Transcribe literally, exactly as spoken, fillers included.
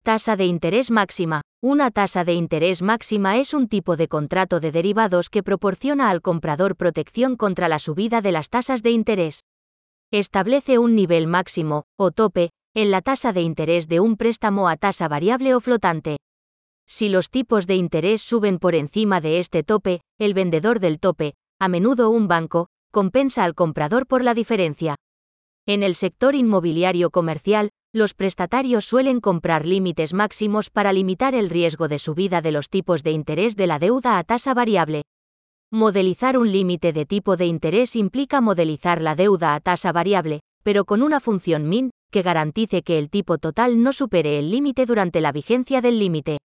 Tasa de interés máxima. Una tasa de interés máxima es un tipo de contrato de derivados que proporciona al comprador protección contra la subida de las tasas de interés. Establece un nivel máximo, o tope, en la tasa de interés de un préstamo a tasa variable o flotante. Si los tipos de interés suben por encima de este tope, el vendedor del tope, a menudo un banco, compensa al comprador por la diferencia. En el sector inmobiliario comercial, los prestatarios suelen comprar límites máximos para limitar el riesgo de subida de los tipos de interés de la deuda a tasa variable. Modelizar un límite de tipo de interés implica modelizar la deuda a tasa variable, pero con una función min, que garantice que el tipo total no supere el límite durante la vigencia del límite.